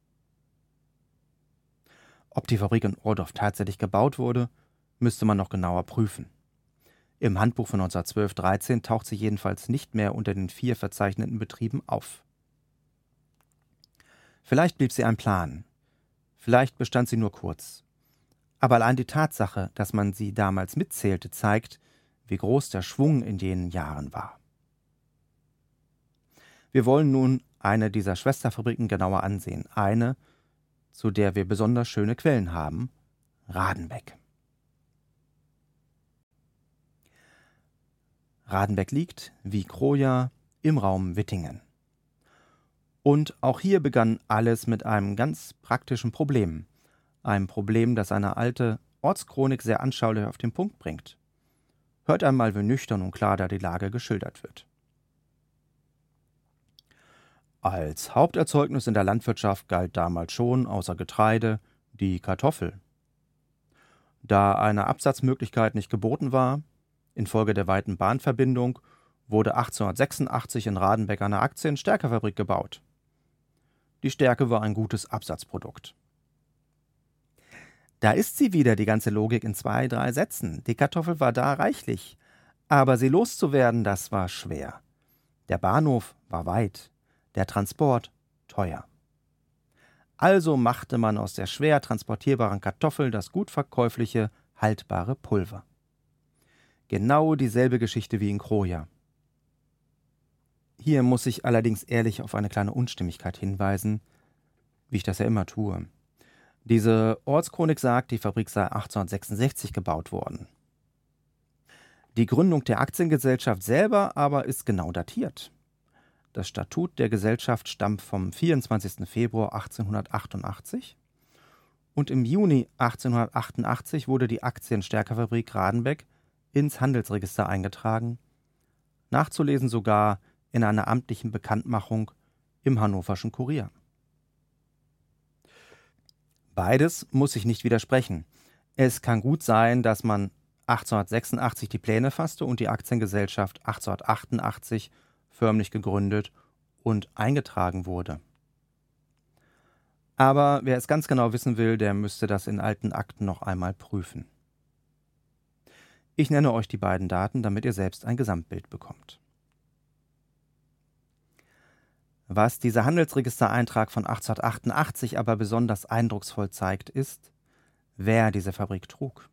Ob die Fabrik in Ohrdorf tatsächlich gebaut wurde, müsste man noch genauer prüfen. Im Handbuch von neunzehnhundertzwölf dreizehn taucht sie jedenfalls nicht mehr unter den vier verzeichneten Betrieben auf. Vielleicht blieb sie ein Plan, vielleicht bestand sie nur kurz. Aber allein die Tatsache, dass man sie damals mitzählte, zeigt, wie groß der Schwung in jenen Jahren war. Wir wollen nun eine dieser Schwesterfabriken genauer ansehen, eine, zu der wir besonders schöne Quellen haben, Radenbeck. Radenbeck liegt, wie Kroja, im Raum Wittingen. Und auch hier begann alles mit einem ganz praktischen Problem. Einem Problem, das eine alte Ortschronik sehr anschaulich auf den Punkt bringt. Hört einmal, wie nüchtern und klar da die Lage geschildert wird. Als Haupterzeugnis in der Landwirtschaft galt damals schon außer Getreide die Kartoffel. Da eine Absatzmöglichkeit nicht geboten war, infolge der weiten Bahnverbindung, wurde achtzehnhundertsechsundachtzig in Radenbeck eine Aktienstärkefabrik gebaut. Die Stärke war ein gutes Absatzprodukt. Da ist sie wieder, die ganze Logik in zwei, drei Sätzen. Die Kartoffel war da reichlich, aber sie loszuwerden, das war schwer. Der Bahnhof war weit. Der Transport teuer. Also machte man aus der schwer transportierbaren Kartoffel das gut verkäufliche, haltbare Pulver. Genau dieselbe Geschichte wie in Kroja. Hier muss ich allerdings ehrlich auf eine kleine Unstimmigkeit hinweisen, wie ich das ja immer tue. Diese Ortschronik sagt, die Fabrik sei achtzehnhundertsechsundsechzig gebaut worden. Die Gründung der Aktiengesellschaft selber aber ist genau datiert. Das Statut der Gesellschaft stammt vom vierundzwanzigsten Februar achtzehnhundertachtundachtzig und im Juni achtzehnhundertachtundachtzig wurde die Aktienstärkefabrik Radenbeck ins Handelsregister eingetragen, nachzulesen sogar in einer amtlichen Bekanntmachung im Hannoverschen Kurier. Beides muss sich nicht widersprechen. Es kann gut sein, dass man achtzehnhundertsechsundachtzig die Pläne fasste und die Aktiengesellschaft achtzehnhundertachtundachtzig förmlich gegründet und eingetragen wurde. Aber wer es ganz genau wissen will, der müsste das in alten Akten noch einmal prüfen. Ich nenne euch die beiden Daten, damit ihr selbst ein Gesamtbild bekommt. Was dieser Handelsregistereintrag von achtzehnhundertachtundachtzig aber besonders eindrucksvoll zeigt, ist, wer diese Fabrik trug.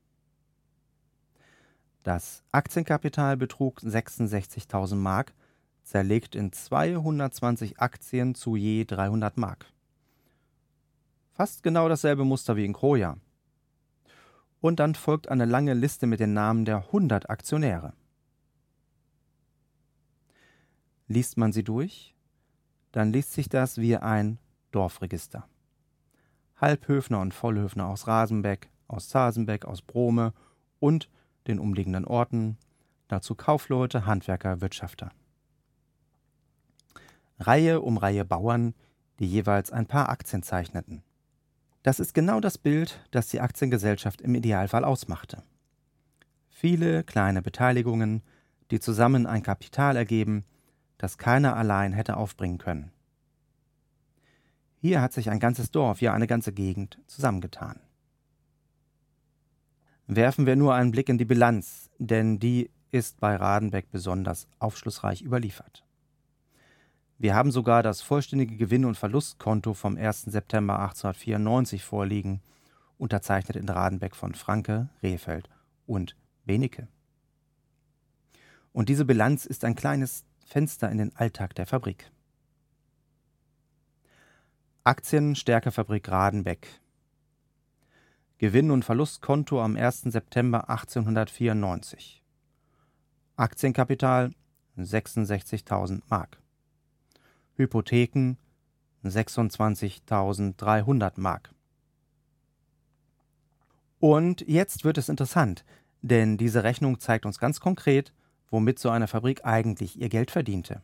Das Aktienkapital betrug sechsundsechzigtausend Mark, zerlegt in zweihundertzwanzig Aktien zu je dreihundert Mark. Fast genau dasselbe Muster wie in Kroja. Und dann folgt eine lange Liste mit den Namen der hundert Aktionäre. Liest man sie durch, dann liest sich das wie ein Dorfregister. Halbhöfner und Vollhöfner aus Rasenbeck, aus Zasenbeck, aus Brome und den umliegenden Orten, dazu Kaufleute, Handwerker, Wirtschafter. Reihe um Reihe Bauern, die jeweils ein paar Aktien zeichneten. Das ist genau das Bild, das die Aktiengesellschaft im Idealfall ausmachte. Viele kleine Beteiligungen, die zusammen ein Kapital ergeben, das keiner allein hätte aufbringen können. Hier hat sich ein ganzes Dorf, ja eine ganze Gegend zusammengetan. Werfen wir nur einen Blick in die Bilanz, denn die ist bei Radenbeck besonders aufschlussreich überliefert. Wir haben sogar das vollständige Gewinn- und Verlustkonto vom ersten September achtzehnhundertvierundneunzig vorliegen unterzeichnet in Radenbeck von Franke, Rehfeld und Benecke. Und diese Bilanz ist ein kleines Fenster in den Alltag der Fabrik. Aktien Stärkefabrik Radenbeck. Gewinn- und Verlustkonto am ersten September achtzehnhundertvierundneunzig. Aktienkapital sechsundsechzigtausend Mark. Hypotheken sechsundzwanzigtausenddreihundert Mark. Und jetzt wird es interessant, denn diese Rechnung zeigt uns ganz konkret, womit so eine Fabrik eigentlich ihr Geld verdiente.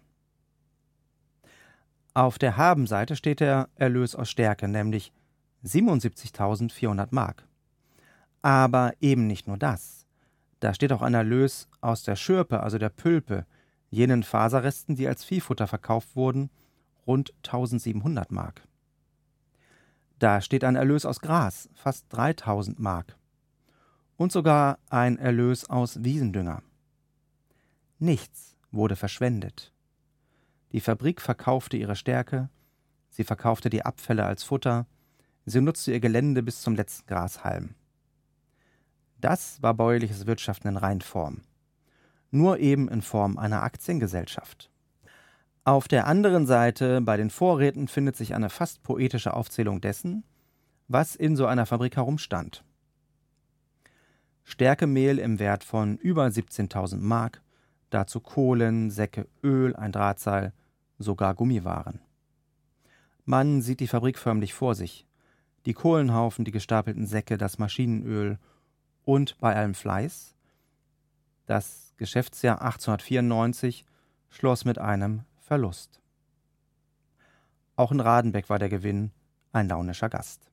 Auf der Habenseite steht der Erlös aus Stärke, nämlich siebenundsiebzigtausendvierhundert Mark. Aber eben nicht nur das. Da steht auch ein Erlös aus der Schürpe, also der Pülpe, jenen Faserresten, die als Viehfutter verkauft wurden, rund tausendsiebenhundert Mark. Da steht ein Erlös aus Gras, fast dreitausend Mark. Und sogar ein Erlös aus Wiesendünger. Nichts wurde verschwendet. Die Fabrik verkaufte ihre Stärke, sie verkaufte die Abfälle als Futter, sie nutzte ihr Gelände bis zum letzten Grashalm. Das war bäuerliches Wirtschaften in Reinform. Nur eben in Form einer Aktiengesellschaft. Auf der anderen Seite, bei den Vorräten, findet sich eine fast poetische Aufzählung dessen, was in so einer Fabrik herumstand. Stärkemehl im Wert von über siebzehntausend Mark, dazu Kohlen, Säcke, Öl, ein Drahtseil, sogar Gummiwaren. Man sieht die Fabrik förmlich vor sich. Die Kohlenhaufen, die gestapelten Säcke, das Maschinenöl und bei allem Fleiß. Das Geschäftsjahr achtzehnhundertvierundneunzig schloss mit einem Verlust. Auch in Radenbeck war der Gewinn ein launischer Gast.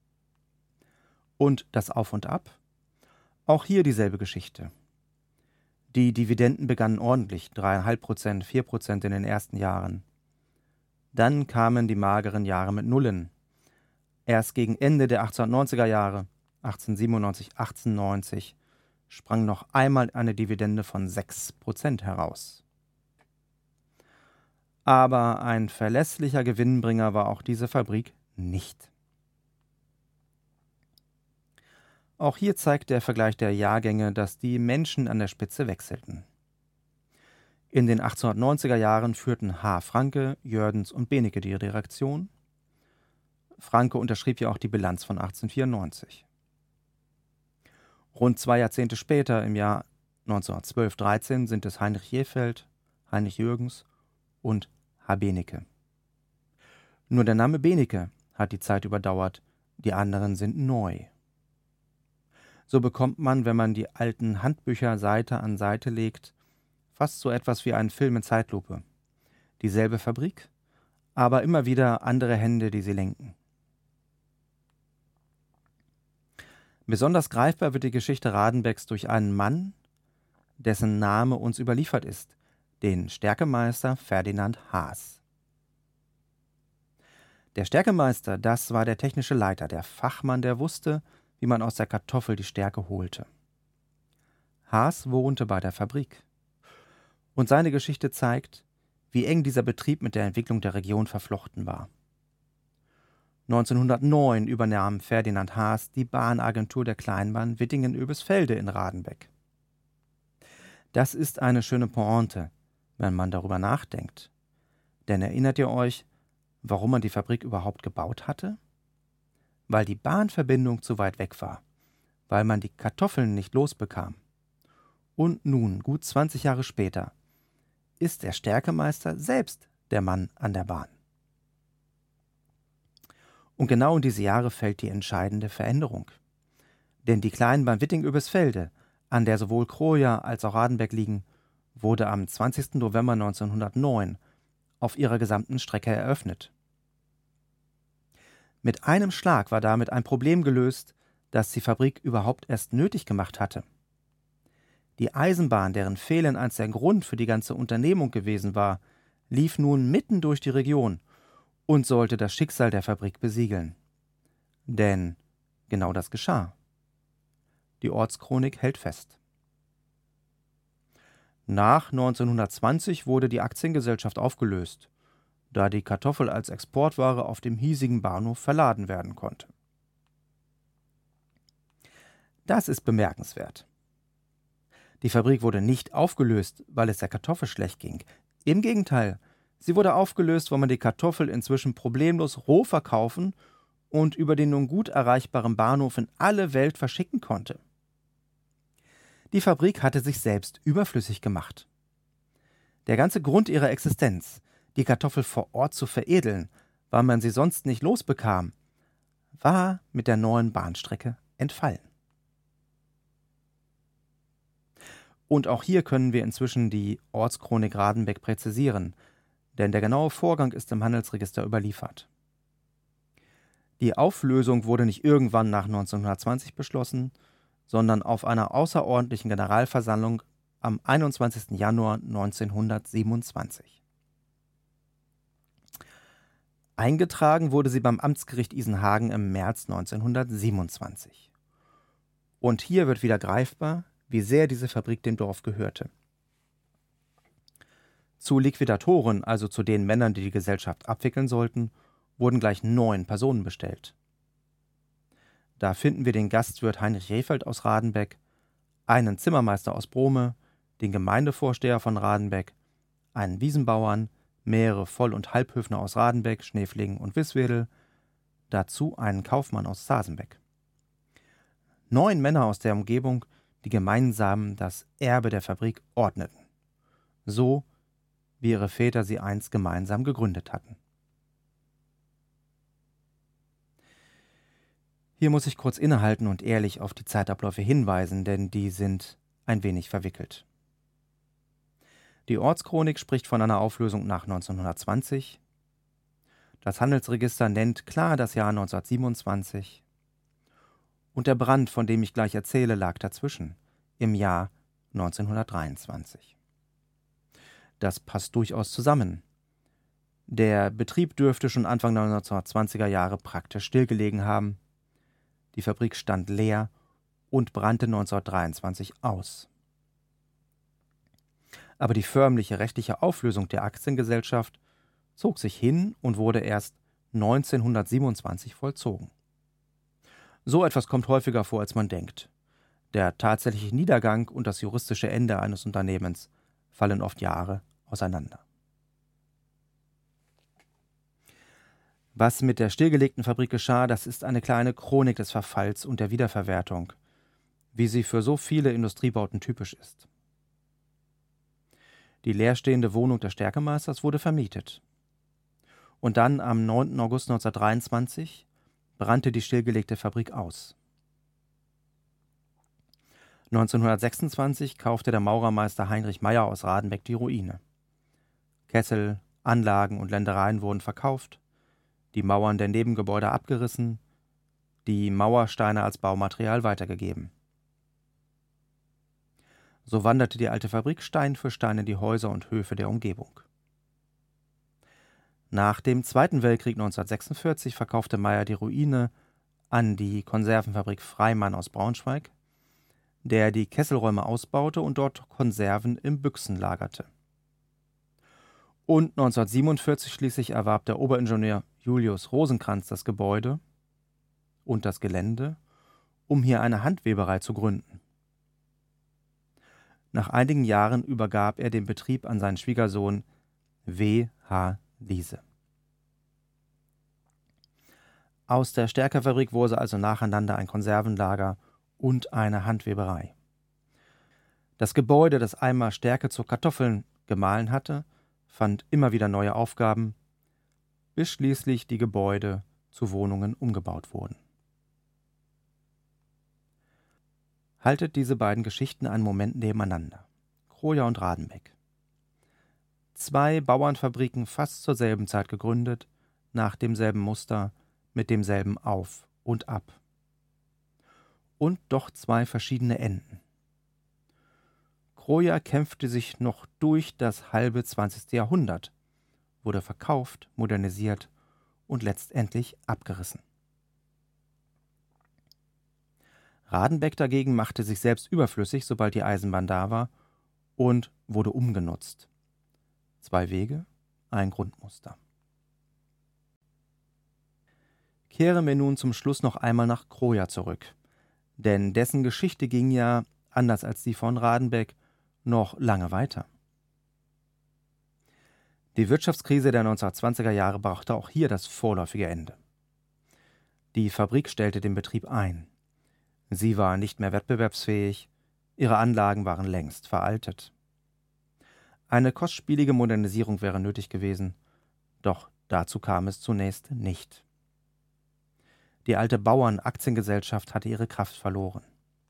Und das Auf und Ab? Auch hier dieselbe Geschichte. Die Dividenden begannen ordentlich, drei Komma fünf Prozent, vier Prozent in den ersten Jahren. Dann kamen die mageren Jahre mit Nullen. Erst gegen Ende der achtzehnhundertneunziger Jahre, achtzehnhundertsiebenundneunzig, achtzehnhundertachtundneunzig, sprang noch einmal eine Dividende von sechs Prozent heraus. Aber ein verlässlicher Gewinnbringer war auch diese Fabrik nicht. Auch hier zeigt der Vergleich der Jahrgänge, dass die Menschen an der Spitze wechselten. In den achtzehnhundertneunziger Jahren führten H. Franke, Jördens und Benecke die Direktion. Franke unterschrieb ja auch die Bilanz von achtzehnhundertvierundneunzig. Rund zwei Jahrzehnte später, im Jahr neunzehnhundertzwölf dreizehn, sind es Heinrich Rehfeld, Heinrich Jürgens und H. Benecke. Nur der Name Benecke hat die Zeit überdauert, die anderen sind neu. So bekommt man, wenn man die alten Handbücher Seite an Seite legt, fast so etwas wie einen Film in Zeitlupe. Dieselbe Fabrik, aber immer wieder andere Hände, die sie lenken. Besonders greifbar wird die Geschichte Radenbecks durch einen Mann, dessen Name uns überliefert ist, den Stärkemeister Ferdinand Haas. Der Stärkemeister, das war der technische Leiter, der Fachmann, der wusste, wie man aus der Kartoffel die Stärke holte. Haas wohnte bei der Fabrik. Und seine Geschichte zeigt, wie eng dieser Betrieb mit der Entwicklung der Region verflochten war. neunzehnhundertneun übernahm Ferdinand Haas die Bahnagentur der Kleinbahn Wittingen-Oebisfelde in Radenbeck. Das ist eine schöne Pointe, wenn man darüber nachdenkt. Denn erinnert ihr euch, warum man die Fabrik überhaupt gebaut hatte? Weil die Bahnverbindung zu weit weg war, weil man die Kartoffeln nicht losbekam. Und nun, gut zwanzig Jahre später, ist der Stärkemeister selbst der Mann an der Bahn. Und genau in diese Jahre fällt die entscheidende Veränderung. Denn die Kleinbahn Wittingen-Oebisfelde, an der sowohl Kroja als auch Radenbeck liegen, wurde am zwanzigsten November neunzehnhundertneun auf ihrer gesamten Strecke eröffnet. Mit einem Schlag war damit ein Problem gelöst, das die Fabrik überhaupt erst nötig gemacht hatte. Die Eisenbahn, deren Fehlen einst der Grund für die ganze Unternehmung gewesen war, lief nun mitten durch die Region und sollte das Schicksal der Fabrik besiegeln. Denn genau das geschah. Die Ortschronik hält fest. Nach neunzehnhundertzwanzig wurde die Aktiengesellschaft aufgelöst, da die Kartoffel als Exportware auf dem hiesigen Bahnhof verladen werden konnte. Das ist bemerkenswert. Die Fabrik wurde nicht aufgelöst, weil es der Kartoffel schlecht ging. Im Gegenteil, sie wurde aufgelöst, weil man die Kartoffel inzwischen problemlos roh verkaufen und über den nun gut erreichbaren Bahnhof in alle Welt verschicken konnte. Die Fabrik hatte sich selbst überflüssig gemacht. Der ganze Grund ihrer Existenz, die Kartoffel vor Ort zu veredeln, weil man sie sonst nicht losbekam, war mit der neuen Bahnstrecke entfallen. Und auch hier können wir inzwischen die Ortschronik Radenbeck präzisieren, denn der genaue Vorgang ist im Handelsregister überliefert. Die Auflösung wurde nicht irgendwann nach neunzehnhundertzwanzig beschlossen, sondern auf einer außerordentlichen Generalversammlung am einundzwanzigsten Januar neunzehnhundertsiebenundzwanzig. Eingetragen wurde sie beim Amtsgericht Isenhagen im März neunzehnhundertsiebenundzwanzig. Und hier wird wieder greifbar, wie sehr diese Fabrik dem Dorf gehörte. Zu Liquidatoren, also zu den Männern, die die Gesellschaft abwickeln sollten, wurden gleich neun Personen bestellt. Da finden wir den Gastwirt Heinrich Rehfeld aus Radenbeck, einen Zimmermeister aus Brome, den Gemeindevorsteher von Radenbeck, einen Wiesenbauern, mehrere Voll- und Halbhöfner aus Radenbeck, Schneflingen und Wiswedel, dazu einen Kaufmann aus Sasenbeck. Neun Männer aus der Umgebung, die gemeinsam das Erbe der Fabrik ordneten, so wie ihre Väter sie einst gemeinsam gegründet hatten. Hier muss ich kurz innehalten und ehrlich auf die Zeitabläufe hinweisen, denn die sind ein wenig verwickelt. Die Ortschronik spricht von einer Auflösung nach neunzehnhundertzwanzig. Das Handelsregister nennt klar das Jahr neunzehnhundertsiebenundzwanzig. Und der Brand, von dem ich gleich erzähle, lag dazwischen, im Jahr neunzehnhundertdreiundzwanzig. Das passt durchaus zusammen. Der Betrieb dürfte schon Anfang der neunzehnhundertzwanziger Jahre praktisch stillgelegen haben. Die Fabrik stand leer und brannte neunzehnhundertdreiundzwanzig aus. Aber die förmliche rechtliche Auflösung der Aktiengesellschaft zog sich hin und wurde erst neunzehnhundertsiebenundzwanzig vollzogen. So etwas kommt häufiger vor, als man denkt. Der tatsächliche Niedergang und das juristische Ende eines Unternehmens fallen oft Jahre auseinander. Was mit der stillgelegten Fabrik geschah, das ist eine kleine Chronik des Verfalls und der Wiederverwertung, wie sie für so viele Industriebauten typisch ist. Die leerstehende Wohnung des Stärkemeisters wurde vermietet. Und dann am neunten August neunzehnhundertdreiundzwanzig brannte die stillgelegte Fabrik aus. neunzehnhundertsechsundzwanzig kaufte der Maurermeister Heinrich Meyer aus Radenbeck die Ruine. Kessel, Anlagen und Ländereien wurden verkauft, die Mauern der Nebengebäude abgerissen, die Mauersteine als Baumaterial weitergegeben. So wanderte die alte Fabrik Stein für Stein in die Häuser und Höfe der Umgebung. Nach dem Zweiten Weltkrieg neunzehnhundertsechsundvierzig verkaufte Meyer die Ruine an die Konservenfabrik Freimann aus Braunschweig, der die Kesselräume ausbaute und dort Konserven im Büchsen lagerte. Und neunzehnhundertsiebenundvierzig schließlich erwarb der Oberingenieur Julius Rosenkranz das Gebäude und das Gelände, um hier eine Handweberei zu gründen. Nach einigen Jahren übergab er den Betrieb an seinen Schwiegersohn W H Liese. Aus der Stärkerfabrik wurde also nacheinander ein Konservenlager und eine Handweberei. Das Gebäude, das einmal Stärke zu Kartoffeln gemahlen hatte, fand immer wieder neue Aufgaben, bis schließlich die Gebäude zu Wohnungen umgebaut wurden. Haltet diese beiden Geschichten einen Moment nebeneinander. Kroja und Radenbeck. Zwei Bauernfabriken fast zur selben Zeit gegründet, nach demselben Muster, mit demselben Auf und Ab. Und doch zwei verschiedene Enden. Kroja kämpfte sich noch durch das halbe zwanzigste Jahrhundert, wurde verkauft, modernisiert und letztendlich abgerissen. Radenbeck dagegen machte sich selbst überflüssig, sobald die Eisenbahn da war, und wurde umgenutzt. Zwei Wege, ein Grundmuster. Kehren wir nun zum Schluss noch einmal nach Kroja zurück, Denn dessen Geschichte ging ja, anders als die von Radenbeck, noch lange weiter. Die Wirtschaftskrise der neunzehnhundertzwanziger Jahre brachte auch hier das vorläufige Ende. Die Fabrik stellte den Betrieb ein. Sie war nicht mehr wettbewerbsfähig, ihre Anlagen waren längst veraltet. Eine kostspielige Modernisierung wäre nötig gewesen, doch dazu kam es zunächst nicht. Die alte Bauern-Aktiengesellschaft hatte ihre Kraft verloren.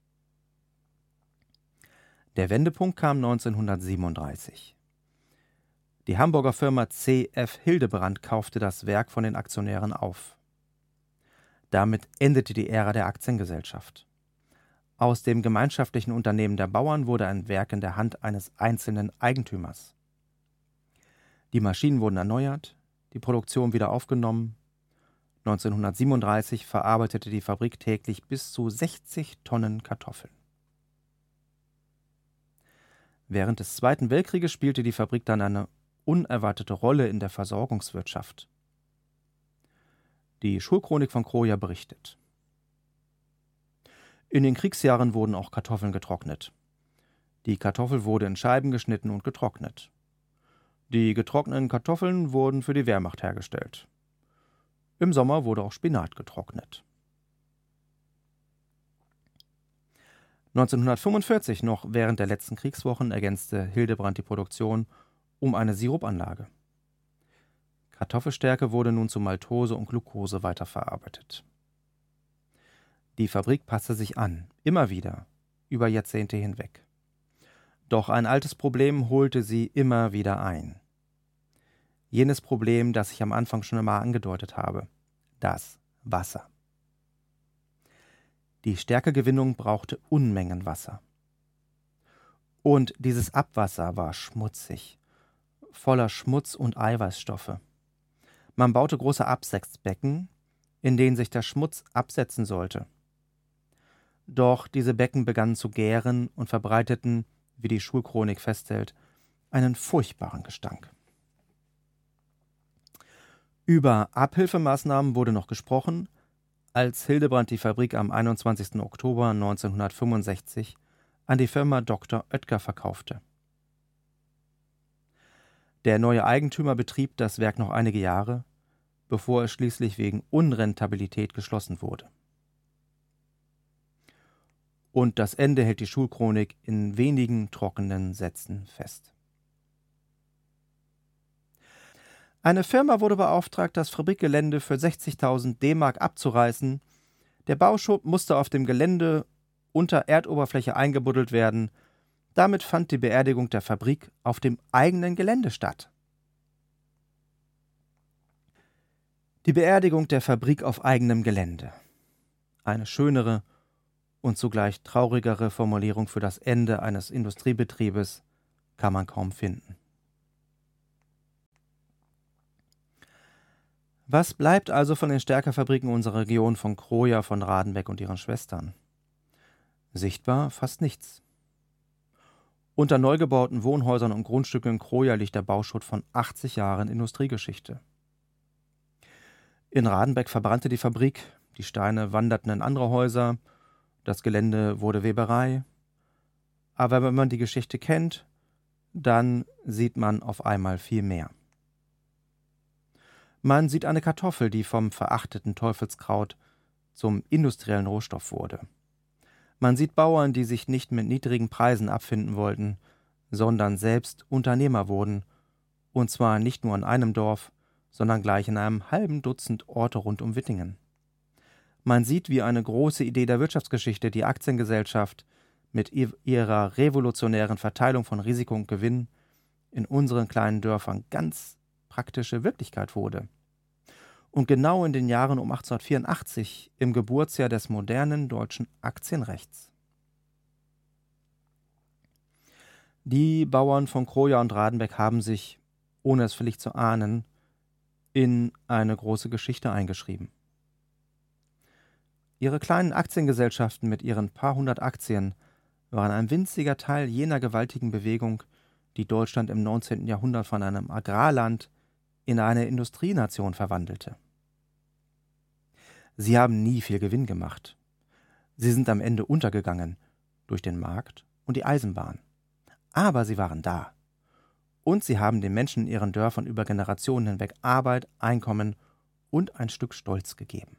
Der Wendepunkt kam neunzehnhundertsiebenunddreißig. Die Hamburger Firma C F Hildebrand kaufte das Werk von den Aktionären auf. Damit endete die Ära der Aktiengesellschaft. Aus dem gemeinschaftlichen Unternehmen der Bauern wurde ein Werk in der Hand eines einzelnen Eigentümers. Die Maschinen wurden erneuert, die Produktion wieder aufgenommen. neunzehnhundertsiebenunddreißig verarbeitete die Fabrik täglich bis zu sechzig Tonnen Kartoffeln. Während des Zweiten Weltkrieges spielte die Fabrik dann eine unerwartete Rolle in der Versorgungswirtschaft. Die Schulchronik von Kroja berichtet: In den Kriegsjahren wurden auch Kartoffeln getrocknet. Die Kartoffel wurde in Scheiben geschnitten und getrocknet. Die getrockneten Kartoffeln wurden für die Wehrmacht hergestellt. Im Sommer wurde auch Spinat getrocknet. neunzehnhundertfünfundvierzig, noch während der letzten Kriegswochen, ergänzte Hildebrand die Produktion um eine Sirupanlage. Kartoffelstärke wurde nun zu Maltose und Glucose weiterverarbeitet. Die Fabrik passte sich an, immer wieder, über Jahrzehnte hinweg. Doch ein altes Problem holte sie immer wieder ein. Jenes Problem, das ich am Anfang schon einmal angedeutet habe: das Wasser. Die Stärkegewinnung brauchte Unmengen Wasser. Und dieses Abwasser war schmutzig, voller Schmutz und Eiweißstoffe. Man baute große Absetzbecken, in denen sich der Schmutz absetzen sollte. Doch diese Becken begannen zu gären und verbreiteten, wie die Schulchronik festhält, einen furchtbaren Gestank. Über Abhilfemaßnahmen wurde noch gesprochen, als Hildebrand die Fabrik am einundzwanzigsten Oktober neunzehnhundertfünfundsechzig an die Firma Doktor Oetker verkaufte. Der neue Eigentümer betrieb das Werk noch einige Jahre, bevor es schließlich wegen Unrentabilität geschlossen wurde. Und das Ende hält die Schulchronik in wenigen trockenen Sätzen fest. Eine Firma wurde beauftragt, das Fabrikgelände für sechzigtausend D-Mark abzureißen. Der Bauschutt musste auf dem Gelände unter Erdoberfläche eingebuddelt werden. Damit fand die Beerdigung der Fabrik auf dem eigenen Gelände statt. Die Beerdigung der Fabrik auf eigenem Gelände. Eine schönere und zugleich traurigere Formulierung für das Ende eines Industriebetriebes kann man kaum finden. Was bleibt also von den Stärkefabriken unserer Region, von Kroja, von Radenbeck und ihren Schwestern? Sichtbar fast nichts. Unter neu gebauten Wohnhäusern und Grundstücken in Kroja liegt der Bauschutt von achtzig Jahren Industriegeschichte. In Radenbeck verbrannte die Fabrik, die Steine wanderten in andere Häuser, das Gelände wurde Weberei. Aber wenn man die Geschichte kennt, dann sieht man auf einmal viel mehr. Man sieht eine Kartoffel, die vom verachteten Teufelskraut zum industriellen Rohstoff wurde. Man sieht Bauern, die sich nicht mit niedrigen Preisen abfinden wollten, sondern selbst Unternehmer wurden, und zwar nicht nur in einem Dorf, sondern gleich in einem halben Dutzend Orte rund um Wittingen. Man sieht, wie eine große Idee der Wirtschaftsgeschichte, die Aktiengesellschaft, mit ihrer revolutionären Verteilung von Risiko und Gewinn in unseren kleinen Dörfern ganz praktische Wirklichkeit wurde. Und genau in den Jahren um achtzehnhundertvierundachtzig, im Geburtsjahr des modernen deutschen Aktienrechts. Die Bauern von Kroja und Radenbeck haben sich, ohne es vielleicht zu ahnen, in eine große Geschichte eingeschrieben. Ihre kleinen Aktiengesellschaften mit ihren paar hundert Aktien waren ein winziger Teil jener gewaltigen Bewegung, die Deutschland im neunzehnten Jahrhundert von einem Agrarland in eine Industrienation verwandelte. Sie haben nie viel Gewinn gemacht. Sie sind am Ende untergegangen durch den Markt und die Eisenbahn. Aber sie waren da. Und sie haben den Menschen in ihren Dörfern über Generationen hinweg Arbeit, Einkommen und ein Stück Stolz gegeben.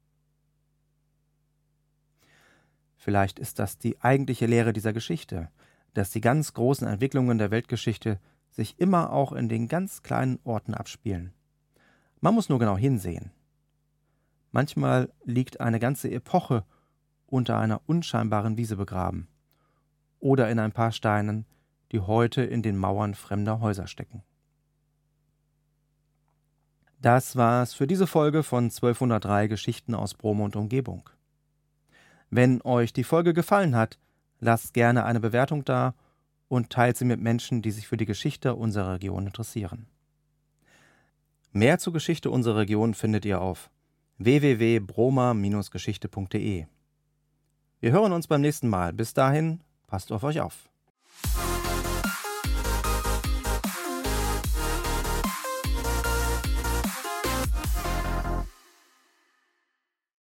Vielleicht ist das die eigentliche Lehre dieser Geschichte, dass die ganz großen Entwicklungen der Weltgeschichte sich immer auch in den ganz kleinen Orten abspielen. Man muss nur genau hinsehen. Manchmal liegt eine ganze Epoche unter einer unscheinbaren Wiese begraben oder in ein paar Steinen, die heute in den Mauern fremder Häuser stecken. Das war's für diese Folge von zwölfhundertdrei Geschichten aus Bromo und Umgebung. Wenn euch die Folge gefallen hat, lasst gerne eine Bewertung da und teilt sie mit Menschen, die sich für die Geschichte unserer Region interessieren. Mehr zur Geschichte unserer Region findet ihr auf w w w punkt broma Bindestrich geschichte punkt de. Wir hören uns beim nächsten Mal. Bis dahin, passt auf euch auf.